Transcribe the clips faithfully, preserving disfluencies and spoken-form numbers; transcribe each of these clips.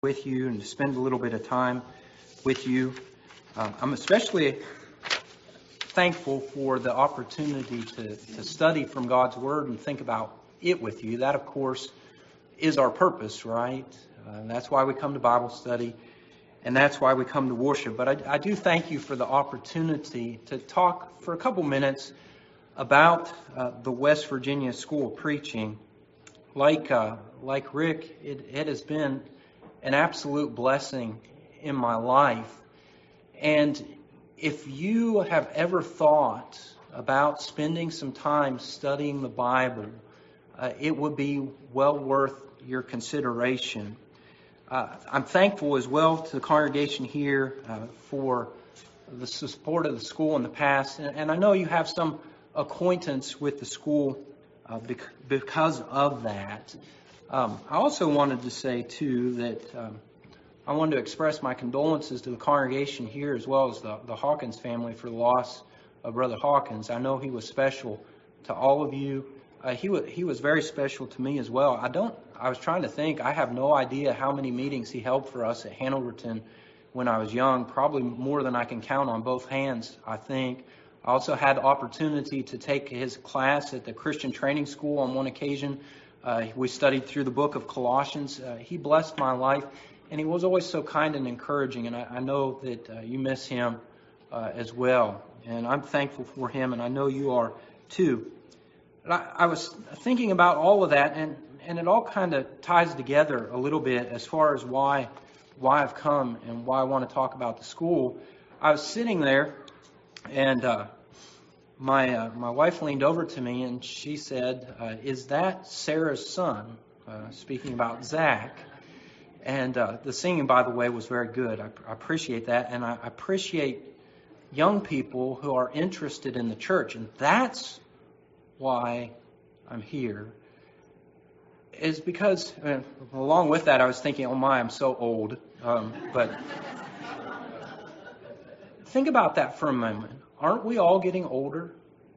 with you and to spend a little bit of time with you. Um, I'm especially thankful for the opportunity to, to study from God's Word and think about it with you. That, of course, is our purpose, right? Uh, and that's why we come to Bible study, and that's why we come to worship. But I, I do thank you for the opportunity to talk for a couple minutes about uh, the West Virginia School of Preaching. Like uh, like Rick, it, it has been an absolute blessing in my life. And if you have ever thought about spending some time studying the Bible, uh, it would be well worth your consideration. Uh, I'm thankful as well to the congregation here uh, for the support of the school in the past. And, and I know you have some acquaintance with the school uh, bec- because of that. Um, I also wanted to say, too, that um, I wanted to express my condolences to the congregation here as well as the, the Hawkins family for the loss of Brother Hawkins. I know he was special to all of you. Uh, he was he was very special to me as well. I don't. I was trying to think. I have no idea how many meetings he held for us at Hanoverton when I was young. Probably more than I can count on both hands, I think. I also had the opportunity to take his class at the Christian Training School on one occasion. Uh, we studied through the book of Colossians. Uh, he blessed my life, and he was always so kind and encouraging, and I, I know that uh, you miss him uh, as well. And I'm thankful for him, and I know you are too. But I, I was thinking about all of that, and, and it all kind of ties together a little bit as far as why, why I've come and why I want to talk about the school. I was sitting there, and uh, My uh, my wife leaned over to me and she said, uh, is that Sarah's son? Uh, speaking about Zach. And uh, the singing, by the way, was very good. I, I appreciate that. And I appreciate young people who are interested in the church. And that's why I'm here. Is because, uh, along with that, I was thinking, oh my, I'm so old. Um, but think about that for a moment. Aren't we all getting older?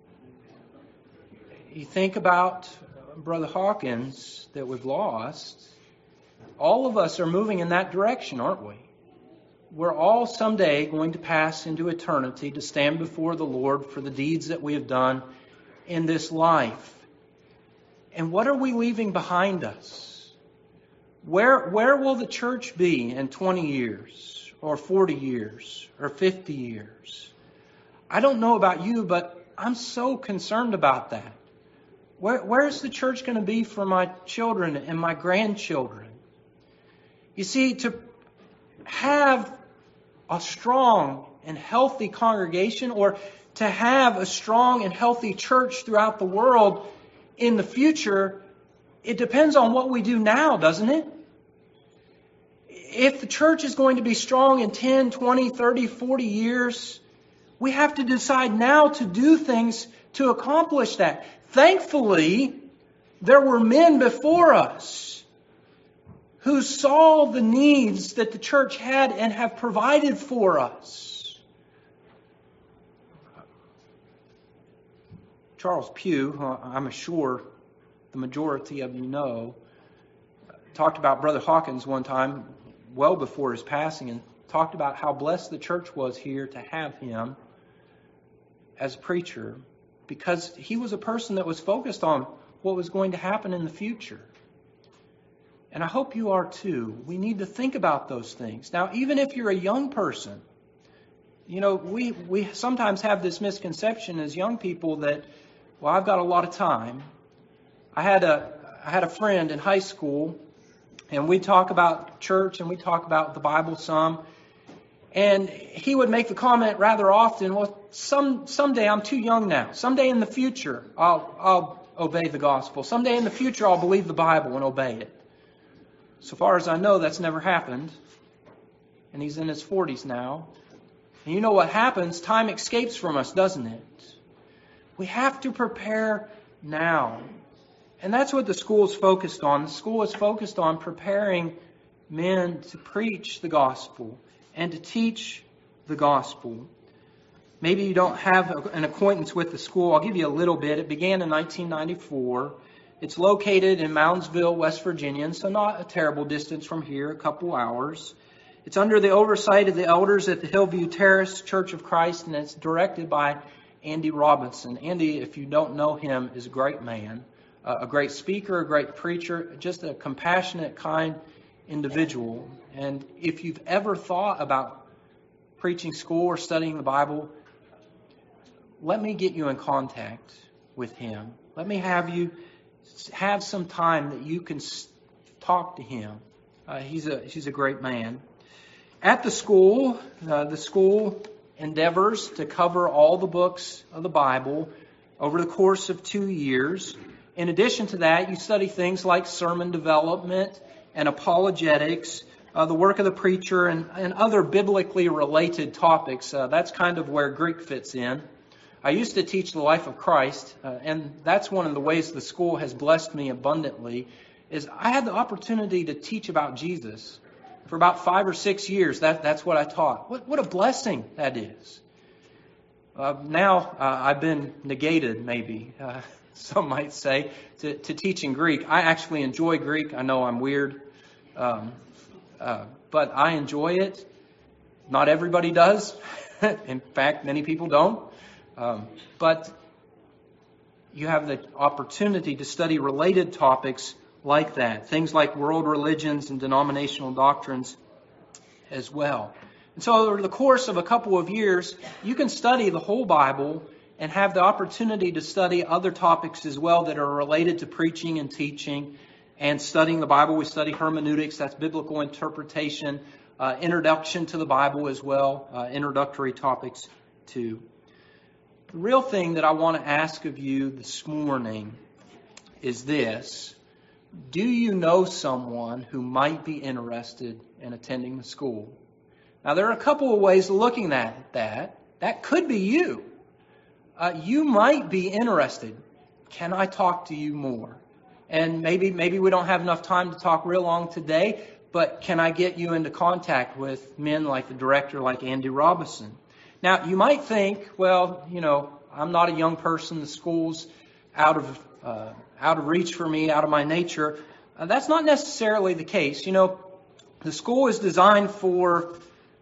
You think about Brother Hawkins that we've lost. All of us are moving in that direction, aren't we? We're all someday going to pass into eternity to stand before the Lord for the deeds that we have done in this life. And what are we leaving behind us? Where, where will the church be in twenty years or forty years or fifty years? I don't know about you, but I'm so concerned about that. Where, where's the church going to be for my children and my grandchildren? You see, to have a strong and healthy congregation, or to have a strong and healthy church throughout the world in the future, it depends on what we do now, doesn't it? If the church is going to be strong in ten, twenty, thirty, forty years, we have to decide now to do things to accomplish that. Thankfully, there were men before us who saw the needs that the church had and have provided for us. Charles Pugh, I'm sure the majority of you know, talked about Brother Hawkins one time, well before his passing, and talked about how blessed the church was here to have him as a preacher, because he was a person that was focused on what was going to happen in the future. And I hope you are too. We need to think about those things. Now, even if you're a young person, you know, we, we sometimes have this misconception as young people that, well, I've got a lot of time. I had a I had a friend in high school, and we talk about church and we talk about the Bible some. And he would make the comment rather often, well, some someday I'm too young now. Someday in the future, I'll I'll obey the gospel. Someday in the future, I'll believe the Bible and obey it. So far as I know, that's never happened. And he's in his forties now. And you know what happens? Time escapes from us, doesn't it? We have to prepare now. And that's what the school is focused on. The school is focused on preparing men to preach the gospel and to teach the gospel. Maybe you don't have an acquaintance with the school. I'll give you a little bit. It began in nineteen ninety-four. It's located in Moundsville, West Virginia, so not a terrible distance from here, a couple hours. It's under the oversight of the elders at the Hillview Terrace Church of Christ, and it's directed by Andy Robinson. Andy, if you don't know him, is a great man, uh, a great speaker, a great preacher, just a compassionate, kind individual. And if you've ever thought about preaching school or studying the Bible, let me get you in contact with him. Let me have you have some time that you can talk to him. Uh, he's a he's a great man. At the school, uh, the school endeavors to cover all the books of the Bible over the course of two years. In addition to that, you study things like sermon development and apologetics, uh, the work of the preacher, and, and other biblically related topics. Uh, that's kind of where Greek fits in. I used to teach the life of Christ, uh, and that's one of the ways the school has blessed me abundantly, is I had the opportunity to teach about Jesus. For about five or six years, that, that's what I taught. What, what a blessing that is. Uh, now, uh, I've been negated, maybe, uh, some might say, to, to teaching Greek. I actually enjoy Greek. I know I'm weird, um, uh, but I enjoy it. Not everybody does. In fact, many people don't. Um, but you have the opportunity to study related topics like that. Things like world religions and denominational doctrines as well. And so over the course of a couple of years, you can study the whole Bible and have the opportunity to study other topics as well that are related to preaching and teaching and studying the Bible. We study hermeneutics, that's biblical interpretation, uh, introduction to the Bible as well, uh, introductory topics too. The real thing that I want to ask of you this morning is this. Do you know someone who might be interested in attending the school? Now, there are a couple of ways of looking at that. That could be you. Uh, you might be interested. Can I talk to you more? And maybe maybe we don't have enough time to talk real long today, but can I get you into contact with men like the director, like Andy Robinson? Now, you might think, well, you know, I'm not a young person. The school's out of uh, out of reach for me, out of my nature. Uh, that's not necessarily the case. You know, the school is designed for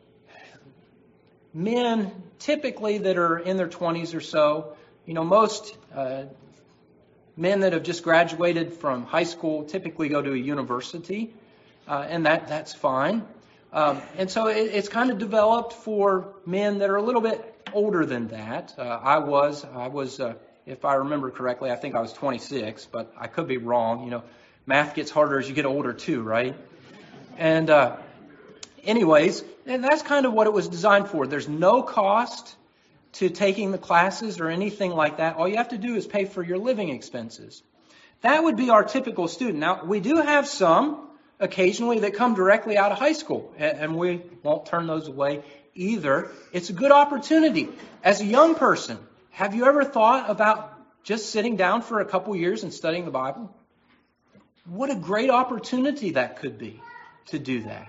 men typically that are in their twenties or so. You know, most uh, men that have just graduated from high school typically go to a university, uh, and that that's fine. Um, and so it, it's kind of developed for men that are a little bit older than that. Uh, I was, I was, uh, if I remember correctly, I think I was twenty-six, but I could be wrong. You know, math gets harder as you get older too, right? And uh, anyways, and that's kind of what it was designed for. There's no cost to taking the classes or anything like that. All you have to do is pay for your living expenses. That would be our typical student. Now, we do have some occasionally that come directly out of high school, and we won't turn those away either. It's a good opportunity. As a young person, have you ever thought about just sitting down for a couple years and studying the Bible? What a great opportunity that could be to do that.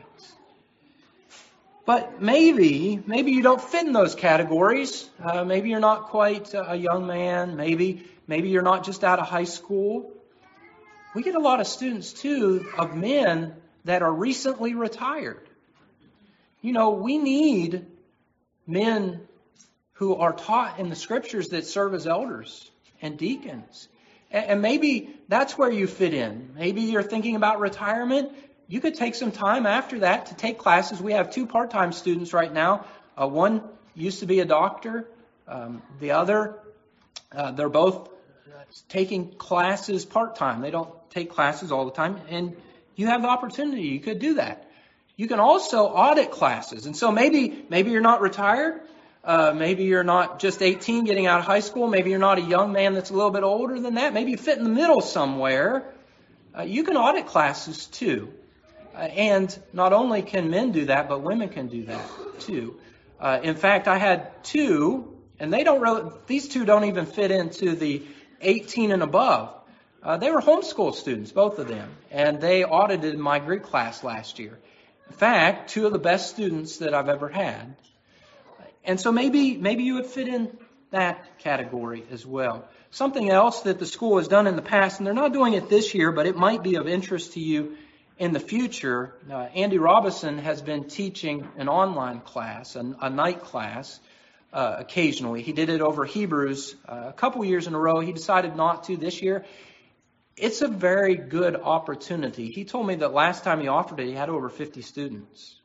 But maybe, maybe you don't fit in those categories. Uh, maybe you're not quite a young man. Maybe, maybe you're not just out of high school. We get a lot of students, too, of men that are recently retired. You know, we need men who are taught in the Scriptures that serve as elders and deacons. And maybe that's where you fit in. Maybe you're thinking about retirement. You could take some time after that to take classes. We have two part-time students right now. Uh, one used to be a doctor. Um, the other, uh, they're both taking classes part-time. They don't take classes all the time. And you have the opportunity. You could do that. You can also audit classes. And so maybe maybe you're not retired. Uh, maybe you're not just eighteen getting out of high school. Maybe you're not a young man that's a little bit older than that. Maybe you fit in the middle somewhere. Uh, you can audit classes too. Uh, and not only can men do that, but women can do that too. Uh, in fact, I had two, and they don't really, these two don't even fit into the eighteen and above. Uh, they were homeschool students, both of them, and they audited my Greek class last year. In fact, two of the best students that I've ever had. And so maybe maybe you would fit in that category as well. Something else that the school has done in the past, and they're not doing it this year, but it might be of interest to you in the future. Uh, Andy Robinson has been teaching an online class, a, a night class, uh, occasionally. He did it over Hebrews uh, a couple years in a row. He decided not to this year. It's a very good opportunity. He told me that last time he offered it, he had over fifty students.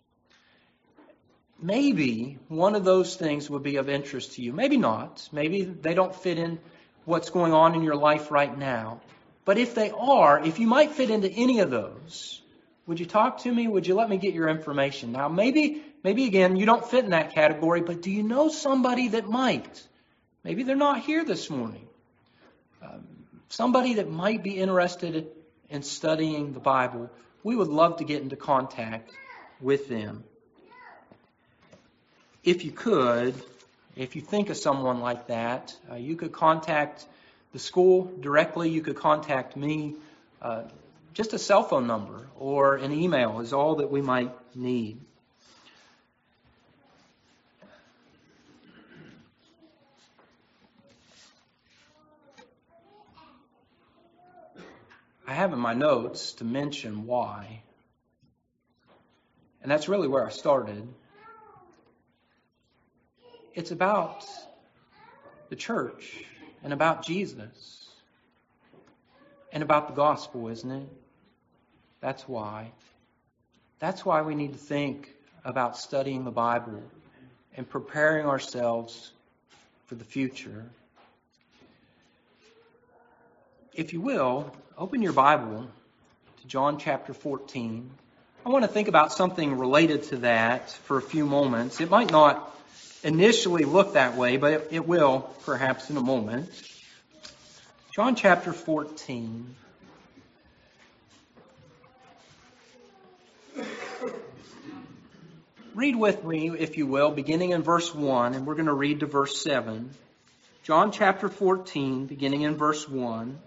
Maybe one of those things would be of interest to you. Maybe not. Maybe they don't fit in what's going on in your life right now. But if they are, if you might fit into any of those, would you talk to me? Would you let me get your information? Now, maybe, maybe again, you don't fit in that category, but do you know somebody that might? Maybe they're not here this morning. Um, somebody that might be interested in studying the Bible. We would love to get into contact with them. If you could, if you think of someone like that, uh, you could contact the school directly. You could contact me. Uh, just a cell phone number or an email is all that we might need. I have in my notes to mention why. And that's really where I started. It's about the church and about Jesus and about the gospel, isn't it? That's why. That's why we need to think about studying the Bible and preparing ourselves for the future. If you will, open your Bible to John chapter fourteen. I want to think about something related to that for a few moments. It might not initially look that way, but it, it will perhaps in a moment. John chapter fourteen. Read with me, if you will, beginning in verse one, and we're going to read to verse seven. John chapter fourteen, beginning in verse one.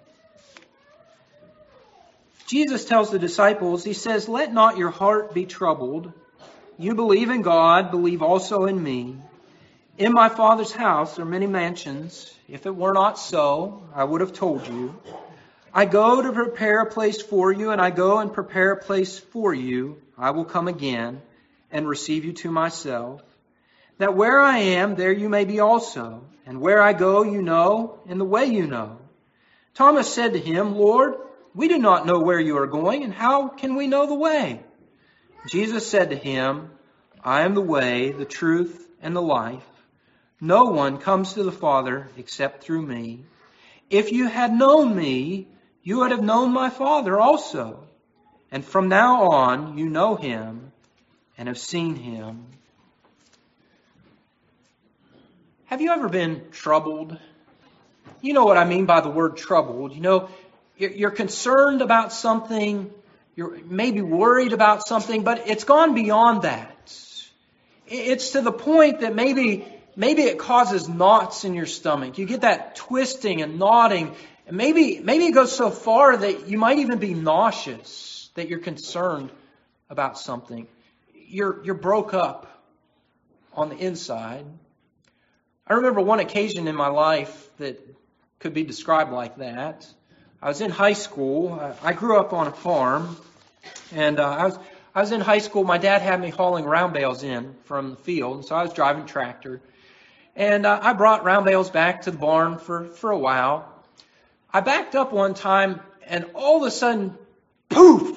Jesus tells the disciples, he says, "Let not your heart be troubled. You believe in God, believe also in me. In my Father's house are many mansions. If it were not so, I would have told you. I go to prepare a place for you, and I go and prepare a place for you. I will come again and receive you to myself, that where I am, there you may be also. And where I go, you know, and the way you know." Thomas said to him, "Lord, we do not know where you are going, and how can we know the way?" Jesus said to him, "I am the way, the truth, and the life. No one comes to the Father except through me. If you had known me, you would have known my Father also. And from now on, you know him and have seen him." Have you ever been troubled? You know what I mean by the word troubled. You know, you're concerned about something, you're maybe worried about something, but it's gone beyond that. It's to the point that maybe maybe it causes knots in your stomach. You get that twisting and knotting. And maybe maybe it goes so far that you might even be nauseous, that you're concerned about something. You're you're broke up on the inside. I remember one occasion in my life that could be described like that. I was in high school. I grew up on a farm, and uh, I was I was in high school. My dad had me hauling round bales in from the field, and so I was driving tractor. And uh, I brought round bales back to the barn for, for a while. I backed up one time, and all of a sudden, poof!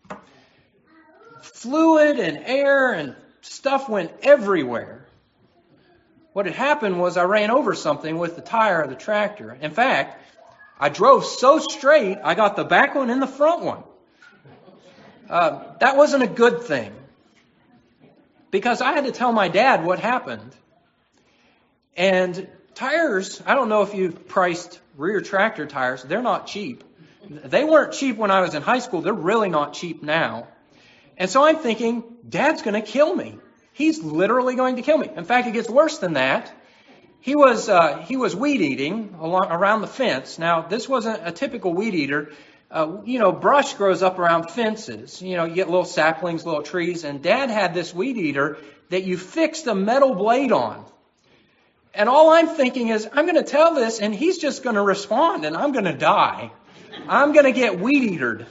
Fluid and air and stuff went everywhere. What had happened was I ran over something with the tire of the tractor. In fact, I drove so straight, I got the back one and the front one. Uh, that wasn't a good thing, because I had to tell my dad what happened. And tires, I don't know if you've priced rear tractor tires. They're not cheap. They weren't cheap when I was in high school. They're really not cheap now. And so I'm thinking, Dad's going to kill me. He's literally going to kill me. In fact, it gets worse than that. He was uh, he was weed eating along, around the fence. Now, this wasn't a typical weed eater. Uh, you know, brush grows up around fences. You know, you get little saplings, little trees. And Dad had this weed eater that you fixed a metal blade on. And all I'm thinking is, I'm going to tell this, and he's just going to respond, and I'm going to die. I'm going to get weed-eatered.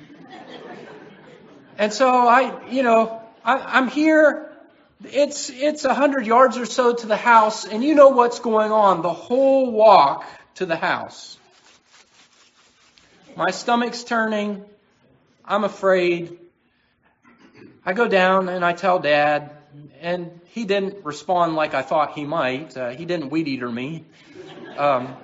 And so I, you know, I, I'm here. It's it's a hundred yards or so to the house, and you know what's going on the whole walk to the house. My stomach's turning. I'm afraid. I go down and I tell Dad, and he didn't respond like I thought he might. Uh, he didn't weed eater me. Um,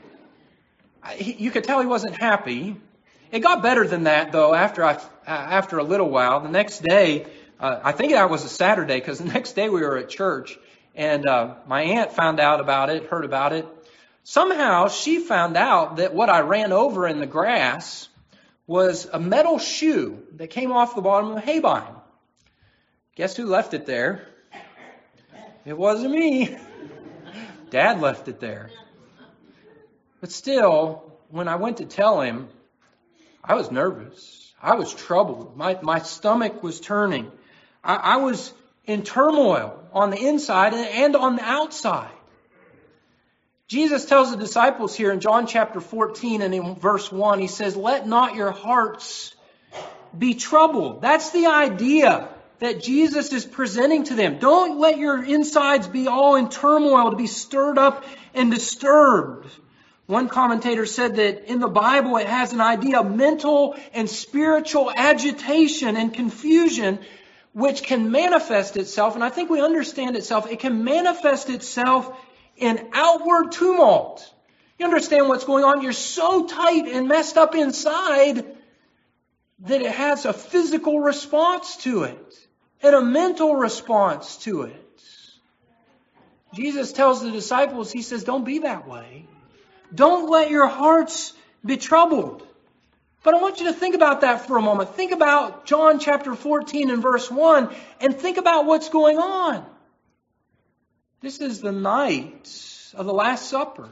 I, he, you could tell he wasn't happy. It got better than that, though. After I, uh, after a little while, the next day, uh, I think that was a Saturday, because the next day we were at church, and uh, my aunt found out about it, heard about it. Somehow she found out that what I ran over in the grass was a metal shoe that came off the bottom of the haybine. Guess who left it there? It wasn't me. Dad left it there. But still, when I went to tell him, I was nervous. I was troubled. My, my stomach was turning. I, I was in turmoil on the inside and on the outside. Jesus tells the disciples here in John chapter fourteen and in verse one, he says, "Let not your hearts be troubled." That's the idea that Jesus is presenting to them. Don't let your insides be all in turmoil, to be stirred up and disturbed. One commentator said that in the Bible it has an idea of mental and spiritual agitation and confusion which can manifest itself, and I think we understand itself, it can manifest itself in outward tumult. You understand what's going on? You're so tight and messed up inside that it has a physical response to it and a mental response to it. Jesus tells the disciples, he says, don't be that way. Don't let your hearts be troubled. But I want you to think about that for a moment. Think about John chapter fourteen and verse one and think about what's going on. This is the night of the Last Supper.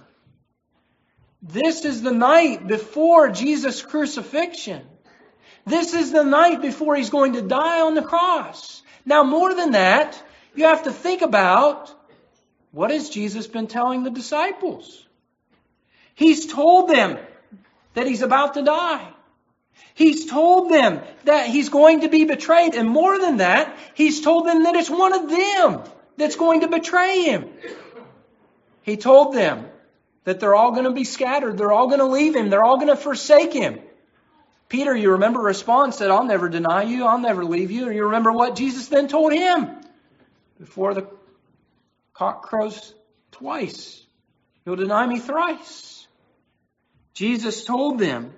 This is the night before Jesus' crucifixion. This is the night before he's going to die on the cross. Now, more than that, you have to think about, what has Jesus been telling the disciples? He's told them that he's about to die. He's told them that he's going to be betrayed. And more than that, he's told them that it's one of them that's going to betray him. He told them that they're all going to be scattered. They're all going to leave him. They're all going to forsake him. Peter, you remember, response said, I'll never deny you. I'll never leave you. And you remember what Jesus then told him? Before the cock crows twice, you'll deny me thrice. Jesus told them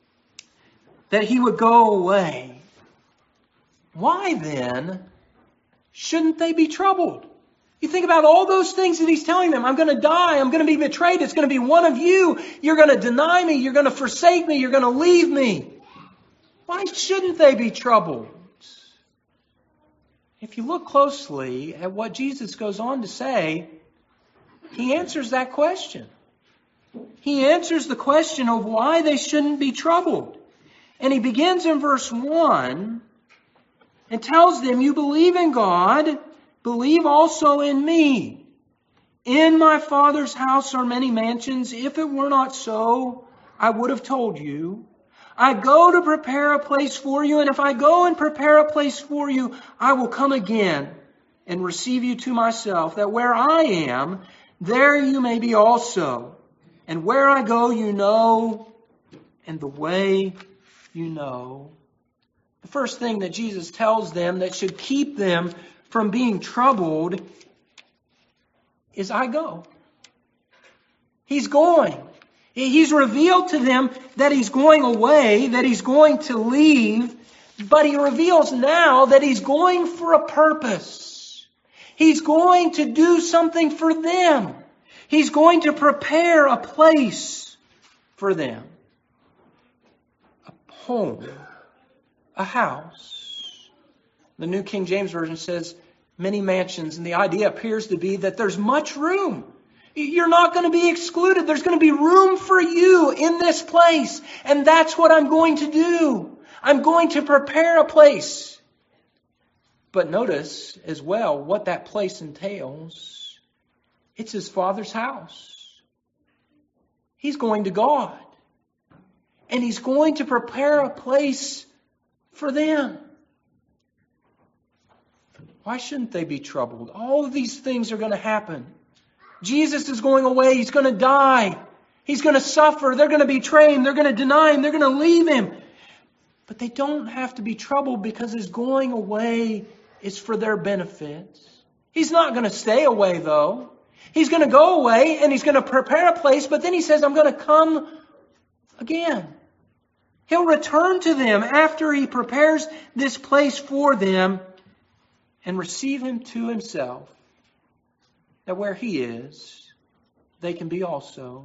that he would go away. Why then shouldn't they be troubled? You think about all those things that he's telling them. I'm going to die. I'm going to be betrayed. It's going to be one of you. You're going to deny me. You're going to forsake me. You're going to leave me. Why shouldn't they be troubled? If you look closely at what Jesus goes on to say, he answers that question. He answers the question of why they shouldn't be troubled. And he begins in verse one and tells them, you believe in God, believe also in me. In my Father's house are many mansions. If it were not so, I would have told you. I go to prepare a place for you, and if I go and prepare a place for you, I will come again and receive you to myself, that where I am, there you may be also. And where I go, you know, and the way you know. The first thing that Jesus tells them that should keep them from being troubled is I go. He's going. He's revealed to them that he's going away, that he's going to leave, but he reveals now that he's going for a purpose. He's going to do something for them. He's going to prepare a place for them. A home. A house. The New King James Version says many mansions, and the idea appears to be that there's much room. You're not going to be excluded. There's going to be room for you in this place. And that's what I'm going to do. I'm going to prepare a place. But notice as well what that place entails. It's his Father's house. He's going to God. And he's going to prepare a place for them. Why shouldn't they be troubled? All of these things are going to happen. Jesus is going away. He's going to die. He's going to suffer. They're going to betray him. They're going to deny him. They're going to leave him. But they don't have to be troubled because his going away is for their benefit. He's not going to stay away, though. He's going to go away and he's going to prepare a place, but then he says, I'm going to come again. He'll return to them after he prepares this place for them and receive him to himself, that where he is, they can be also.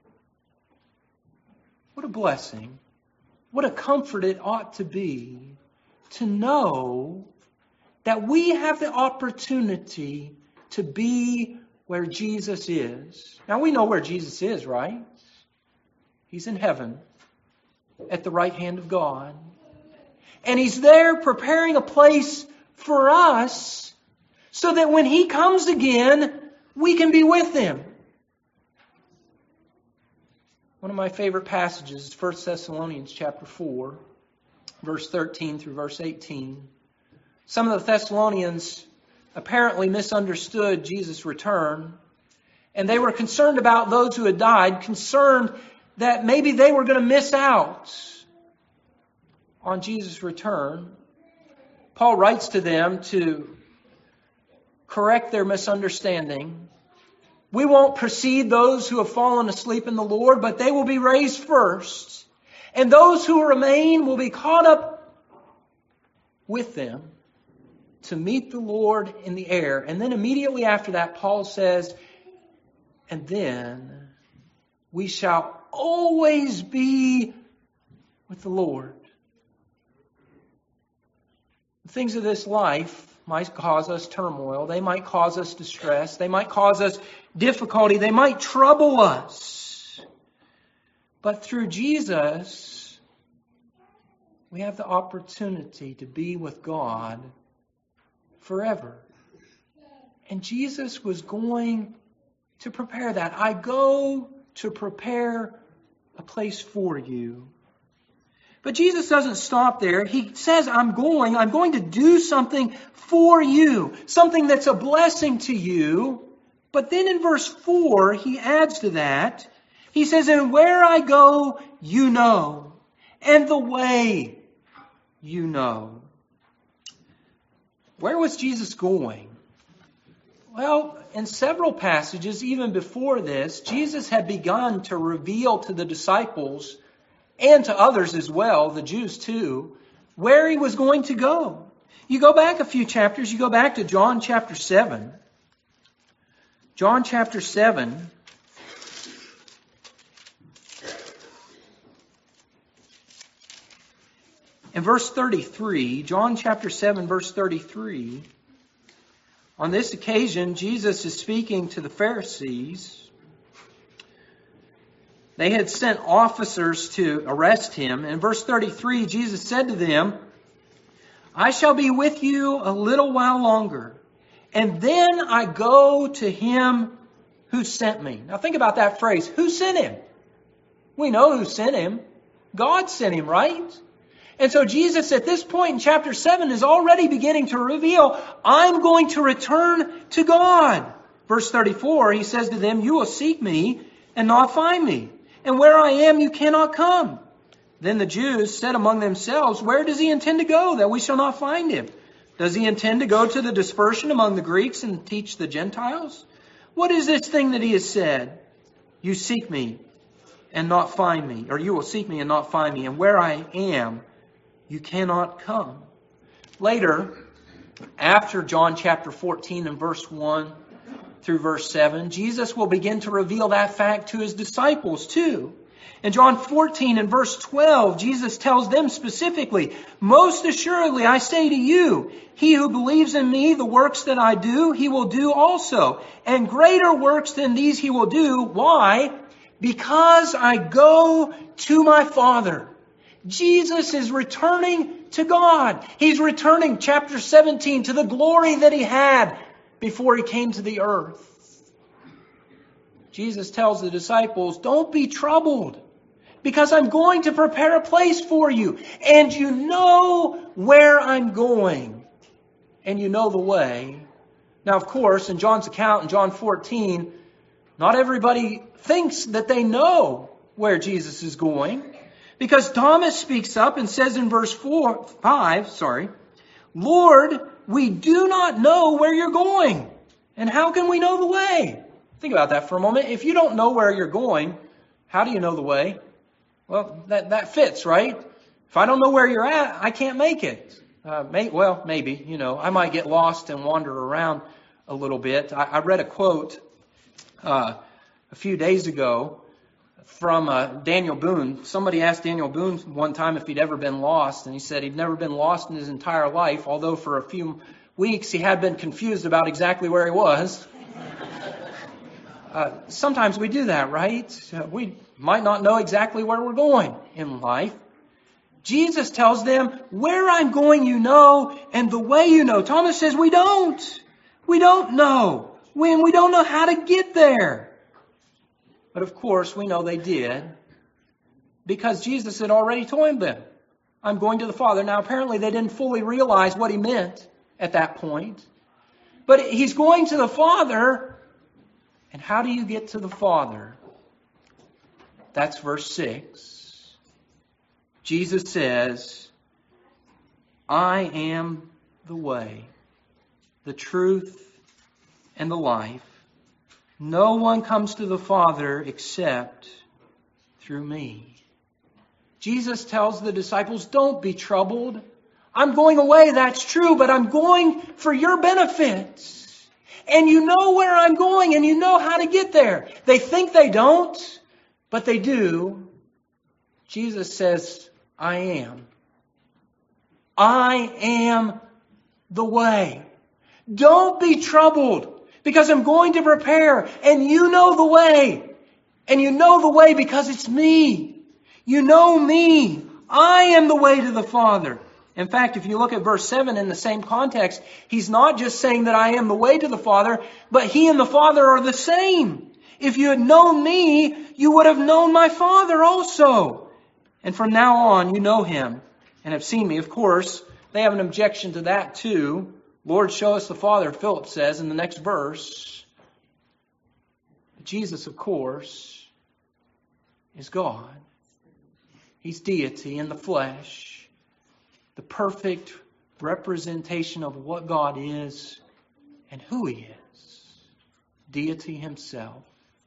What a blessing. What a comfort it ought to be to know that we have the opportunity to be where Jesus is. Now we know where Jesus is, right? He's in heaven at the right hand of God. And he's there preparing a place for us so that when he comes again, we can be with him. One of my favorite passages is First Thessalonians chapter four, verse thirteen through verse eighteen. Some of the Thessalonians apparently misunderstood Jesus' return, and they were concerned about those who had died, concerned that maybe they were going to miss out on Jesus' return. Paul writes to them to correct their misunderstanding. We won't precede those who have fallen asleep in the Lord, but they will be raised first. And those who remain will be caught up with them to meet the Lord in the air. And then immediately after that, Paul says, and then we shall always be with the Lord. The things of this life might cause us turmoil. They might cause us distress. They might cause us difficulty. They might trouble us. But through Jesus, we have the opportunity to be with God forever. And Jesus was going to prepare that. I go to prepare a place for you. But Jesus doesn't stop there. He says, I'm going, I'm going to do something for you, something that's a blessing to you. But then in verse four, he adds to that. He says, and where I go, you know, and the way you know. Where was Jesus going? Well, in several passages, even before this, Jesus had begun to reveal to the disciples and to others as well, the Jews too, where he was going to go. You go back a few chapters, you go back to John chapter seven. John chapter seven. In verse thirty-three, John chapter seven, verse thirty-three, on this occasion, Jesus is speaking to the Pharisees. They had sent officers to arrest him. In verse thirty-three, Jesus said to them, I shall be with you a little while longer, and then I go to him who sent me. Now think about that phrase. Who sent him? We know who sent him. God sent him, right? And so Jesus at this point in chapter seven is already beginning to reveal, I'm going to return to God. Verse thirty-four, he says to them, you will seek me and not find me. And where I am, you cannot come. Then the Jews said among themselves, where does he intend to go that we shall not find him? Does he intend to go to the dispersion among the Greeks and teach the Gentiles? What is this thing that he has said? You seek me and not find me, or you will seek me and not find me. And where I am, you cannot come. Later, after John chapter fourteen and verse one through verse seven, Jesus will begin to reveal that fact to his disciples too. In John fourteen and verse twelve, Jesus tells them specifically, most assuredly I say to you, he who believes in me, the works that I do, he will do also. And greater works than these he will do. Why? Because I go to my Father. Jesus is returning to God. He's returning, chapter seventeen, to the glory that he had before he came to the earth. Jesus tells the disciples, don't be troubled, because I'm going to prepare a place for you. And you know where I'm going. And you know the way. Now, of course, in John's account in John fourteen, not everybody thinks that they know where Jesus is going. Because Thomas speaks up and says in verse four, five, sorry, Lord, we do not know where you're going. And how can we know the way? Think about that for a moment. If you don't know where you're going, how do you know the way? Well, that, that fits, right? If I don't know where you're at, I can't make it. Uh, may, well, maybe, you know, I might get lost and wander around a little bit. I, I read a quote uh, a few days ago from uh, Daniel Boone. Somebody asked Daniel Boone one time if he'd ever been lost, and he said he'd never been lost in his entire life, although for a few weeks he had been confused about exactly where he was. Uh, sometimes we do that, right? Uh, we might not know exactly where we're going in life. Jesus tells them, where I'm going you know, and the way you know. Thomas says, we don't. We don't know. We, we don't know how to get there. But of course, we know they did, because Jesus had already told them, I'm going to the Father. Now, apparently they didn't fully realize what he meant at that point. But he's going to the Father. And how do you get to the Father? That's verse six. Jesus says, I am the way, the truth, and the life. No one comes to the Father except through me. Jesus tells the disciples, don't be troubled. I'm going away, that's true, but I'm going for your benefit. And you know where I'm going, and you know how to get there. They think they don't, but they do. Jesus says, I am. I am the way. Don't be troubled, because I'm going to prepare, and you know the way. And you know the way because it's me. You know me. I am the way to the Father. In fact, if you look at verse seven in the same context, he's not just saying that I am the way to the Father, but he and the Father are the same. If you had known me, you would have known my Father also. And from now on, you know him and have seen me. Of course, they have an objection to that too. Lord, show us the Father, Philip says in the next verse. Jesus, of course, is God. He's deity in the flesh. The perfect representation of what God is and who He is. Deity Himself.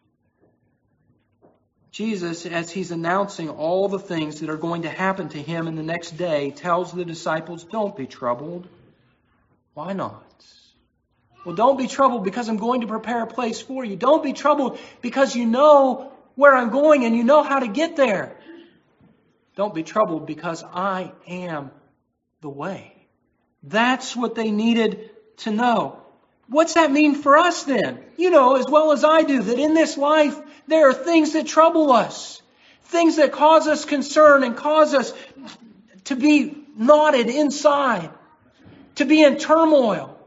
Jesus, as He's announcing all the things that are going to happen to Him in the next day, tells the disciples, don't be troubled. Why not? Well, don't be troubled because I'm going to prepare a place for you. Don't be troubled because you know where I'm going and you know how to get there. Don't be troubled because I am the way. That's what they needed to know. What's that mean for us then? You know as well as I do that in this life there are things that trouble us. Things that cause us concern and cause us to be knotted inside. To be in turmoil.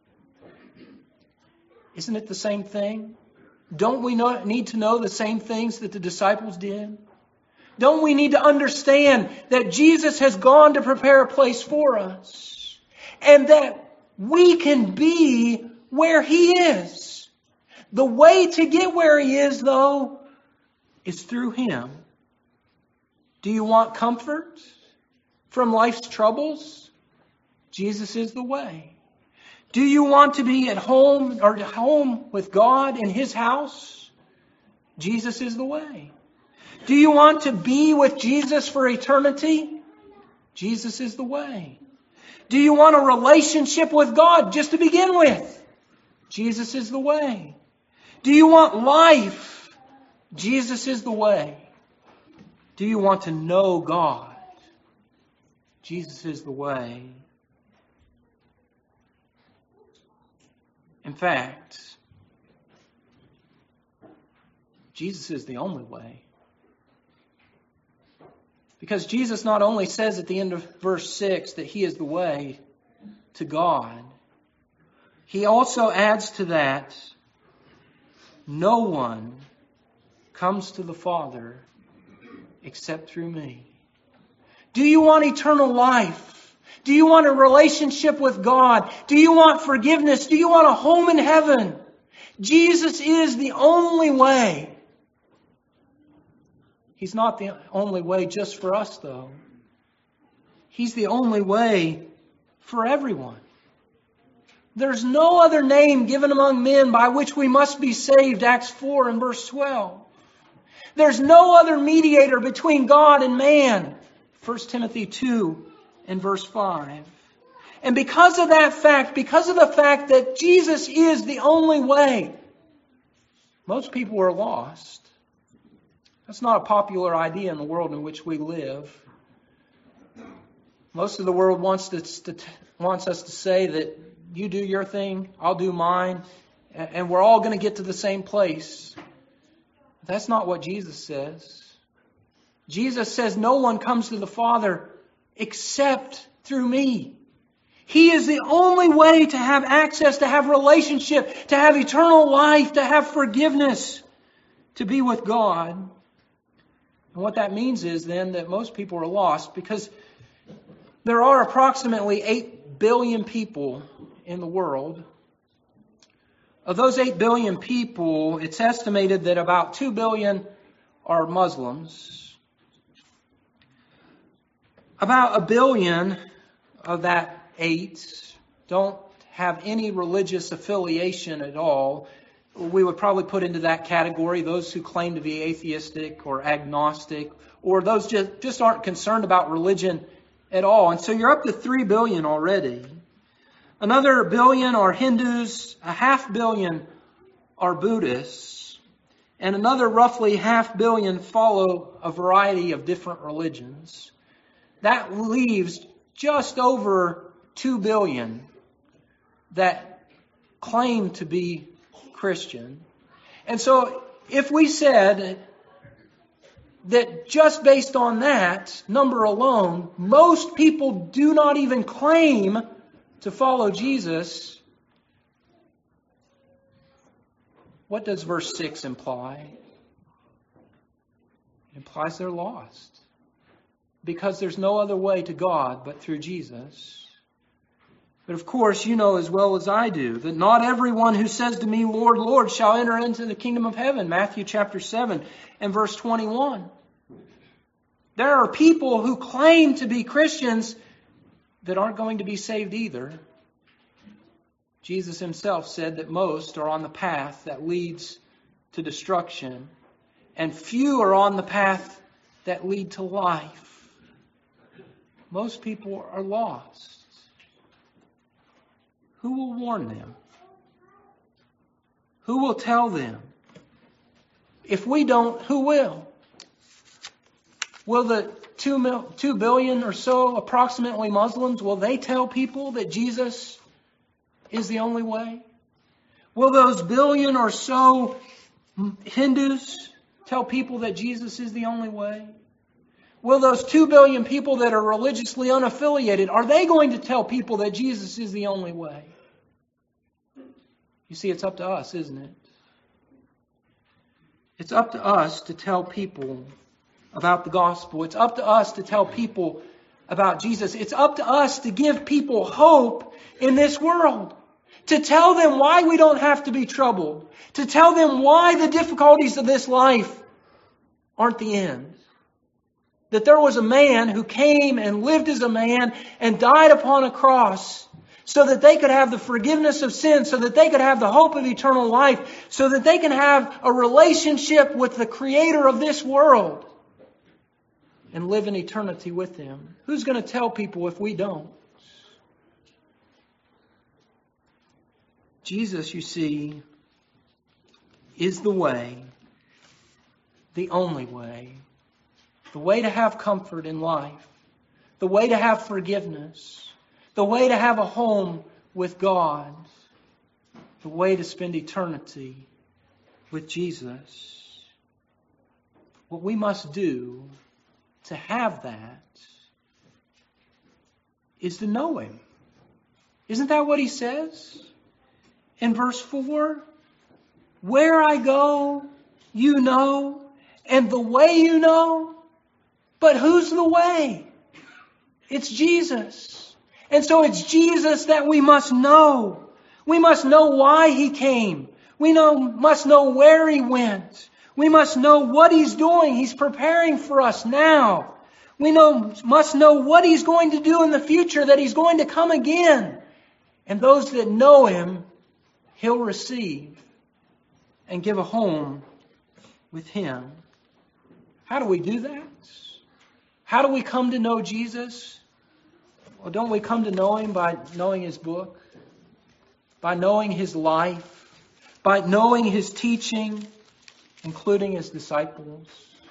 Isn't it the same thing? Don't we know, need to know the same things that the disciples did? Don't we need to understand that Jesus has gone to prepare a place for us? And that we can be where He is. The way to get where He is, though, is through Him. Do you want comfort from life's troubles? Jesus is the way. Do you want to be at home or at home with God in His house? Jesus is the way. Do you want to be with Jesus for eternity? Jesus is the way. Do you want a relationship with God just to begin with? Jesus is the way. Do you want life? Jesus is the way. Do you want to know God? Jesus is the way. In fact, Jesus is the only way. Because Jesus not only says at the end of verse six that He is the way to God, He also adds to that, no one comes to the Father except through me. Do you want eternal life? Do you want a relationship with God? Do you want forgiveness? Do you want a home in heaven? Jesus is the only way. He's not the only way just for us, though. He's the only way for everyone. There's no other name given among men by which we must be saved, Acts four and verse twelve. There's no other mediator between God and man, First Timothy two and verse five. And because of that fact, because of the fact that Jesus is the only way, most people are lost. That's not a popular idea in the world in which we live. Most of the world wants to, to, wants us to say that you do your thing, I'll do mine, and we're all going to get to the same place. That's not what Jesus says. Jesus says no one comes to the Father except through me. He is the only way to have access, to have relationship, to have eternal life, to have forgiveness, to be with God. And what that means is then that most people are lost because there are approximately eight billion people in the world. Of those eight billion people, it's estimated that about two billion are Muslims. About a billion of that eight don't have any religious affiliation at all. We would probably put into that category those who claim to be atheistic or agnostic, or those just, just aren't concerned about religion at all. And so you're up to three billion already. Another billion are Hindus, a half billion are Buddhists, and another roughly half billion follow a variety of different religions. That leaves just over two billion that claim to be Christian. And so if we said that just based on that number alone, most people do not even claim to follow Jesus, what does verse six imply? It implies they're lost. Because there's no other way to God but through Jesus. But of course, you know as well as I do that not everyone who says to me, Lord, Lord, shall enter into the kingdom of heaven. Matthew chapter seven and verse twenty-one. There are people who claim to be Christians that aren't going to be saved either. Jesus himself said that most are on the path that leads to destruction, and few are on the path that lead to life. Most people are lost. Who will warn them? Who will tell them? If we don't, who will? Will the two, mil, two billion or so approximately Muslims, will they tell people that Jesus is the only way? Will those billion or so Hindus tell people that Jesus is the only way? Will those two billion people that are religiously unaffiliated, are they going to tell people that Jesus is the only way? You see, it's up to us, isn't it? It's up to us to tell people about the gospel. It's up to us to tell people about Jesus. It's up to us to give people hope in this world. To tell them why we don't have to be troubled. To tell them why the difficulties of this life aren't the end. That there was a man who came and lived as a man and died upon a cross so that they could have the forgiveness of sin, so that they could have the hope of eternal life, so that they can have a relationship with the Creator of this world and live in eternity with Him. Who's going to tell people if we don't? Jesus, you see, is the way, the only way, the way to have comfort in life, the way to have forgiveness, the way to have a home with God, the way to spend eternity with Jesus. What we must do to have that is to know Him. Isn't that what He says? In verse four, where I go, you know, And the way you know, but who's the way? It's Jesus. And so it's Jesus that we must know. We must know why He came. We know, must know where He went. We must know what He's doing. He's preparing for us now. We know, must know what He's going to do in the future, that He's going to come again. And those that know Him, He'll receive and give a home with Him. How do we do that? How do we come to know Jesus? Well, don't we come to know Him by knowing His book? By knowing His life? By knowing His teaching, including His disciples?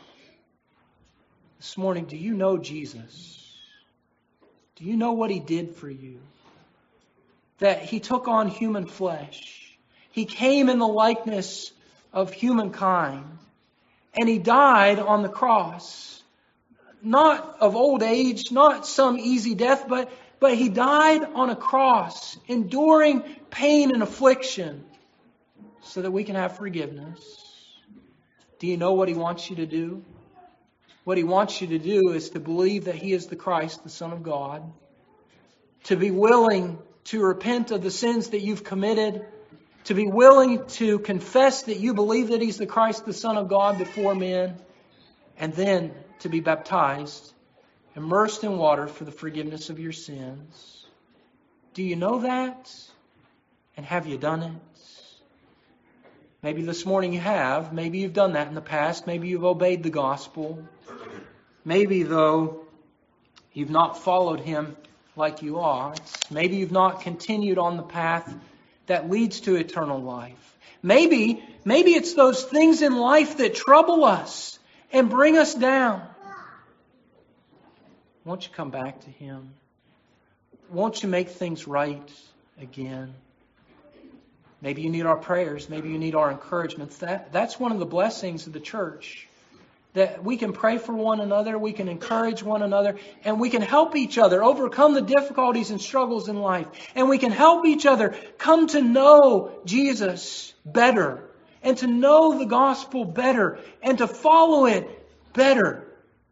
This morning, do you know Jesus? Do you know what He did for you? That He took on human flesh. He came in the likeness of humankind. And He died on the cross. Not of old age, not some easy death, but, but He died on a cross, enduring pain and affliction so that we can have forgiveness. Do you know what He wants you to do? What He wants you to do is to believe that He is the Christ, the Son of God. To be willing to repent of the sins that you've committed. To be willing to confess that you believe that He's the Christ, the Son of God, before men. And then to be baptized, immersed in water for the forgiveness of your sins. Do you know that? And have you done it? Maybe this morning you have. Maybe you've done that in the past. Maybe you've obeyed the gospel. Maybe, though, you've not followed Him like you ought. Maybe you've not continued on the path that leads to eternal life. Maybe, maybe it's those things in life that trouble us and bring us down. Won't you come back to Him? Won't you make things right again? Maybe you need our prayers. Maybe you need our encouragements. That, that's one of the blessings of the church. That we can pray for one another, we can encourage one another, and we can help each other overcome the difficulties and struggles in life. And we can help each other come to know Jesus better, and to know the gospel better, and to follow it better.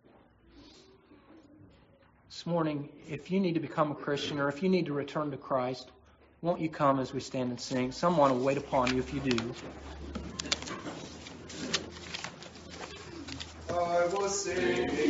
This morning, if you need to become a Christian, or if you need to return to Christ, won't you come as we stand and sing? Someone will wait upon you if you do. I was singing.